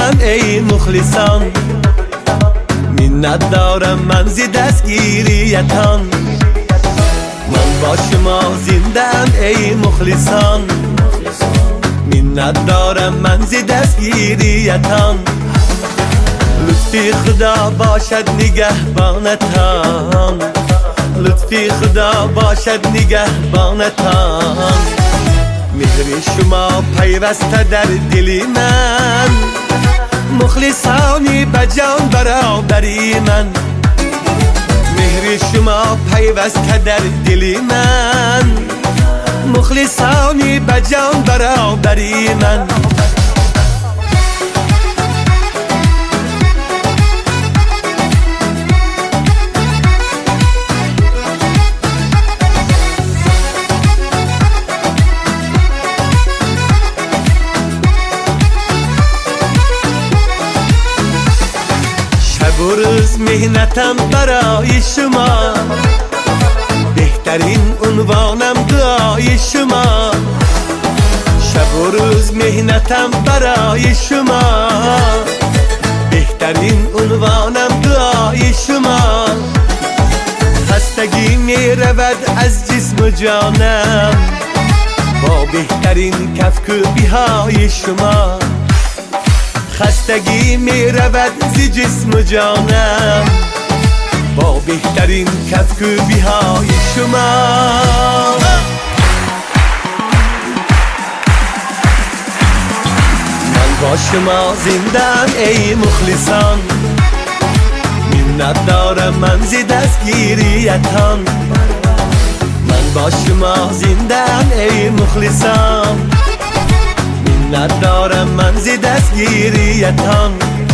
زندم ای مخلصان، منت دارم من زی دستگیریتان. من با شما زندم ای مخلصان، منت دارم من زی دستگیریتان. لطفی خدا باشد نگهبانتان، لطفی خدا باشد نگهبانتان. مهر شما پیوسته در دل من، مخلصانی بجان برابری من. مهر شما پیوسته در دل من، مخلصانی بجان برابری من. و روز مهنتم برای شما، بهترین عنوانم دعای شما. شب و روز مهنتم برای شما، بهترین عنوانم دعای شما. خستگی می رود از جسم و جانم، با بهترین کفکوبی های شما. خستگی می رود زی جسم و جانم، با بهترین کفکوبی های شما. من با شما زندم ای مخلصان، منت دارم من زی دستگیریتان. من با شما زندم ای مخلصان، منت دارم من زی دستگیریتان.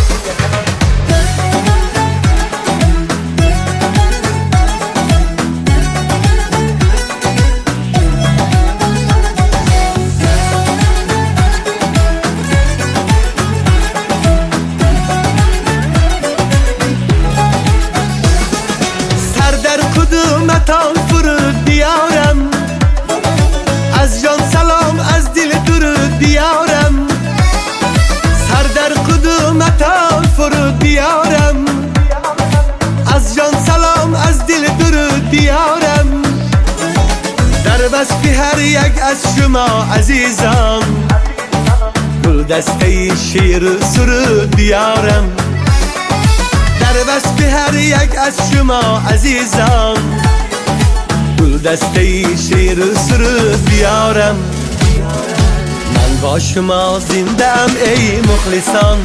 سر در کدومتان فرود بیارم، از جان سلام از دل درود بیارم. سر در قدومتان فرود بیارم، از جان سلام از دل درود بیارم. در وصف هر یک از شما عزیزان، گل دسته شیر و سرود بیارم. در وصف هر یک از شما عزیزان، گل دسته شیر و سرود بیارم. من با شما زندم ای مخلصان،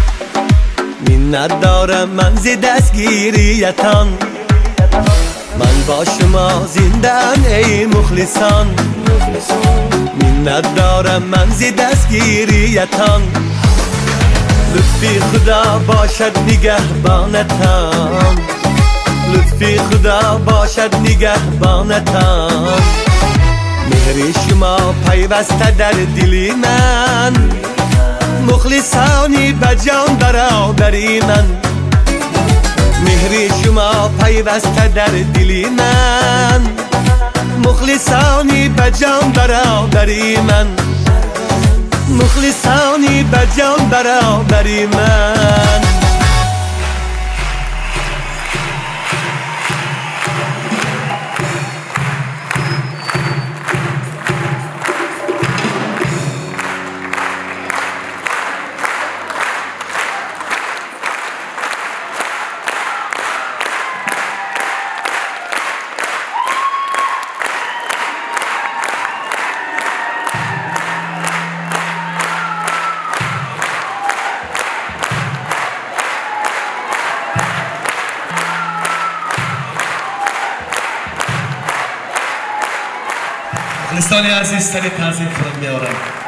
منت دارم من زی دستگیریتان. من با شما زندم ای مخلصان، منت دارم من زی دستگیریتان. لطفی خدا باشد نگهبانتان، لطفی خدا باشد نگهبانتان. مهر شما پیوسته در دل من، مخلصانی بجان برابری من. مهر شما پیوسته در دل من، مخلصانی بجان برابری من. مخلصانی بجان برابری من. مخلصان عزیز سر تعظیم فرود می‌آورم.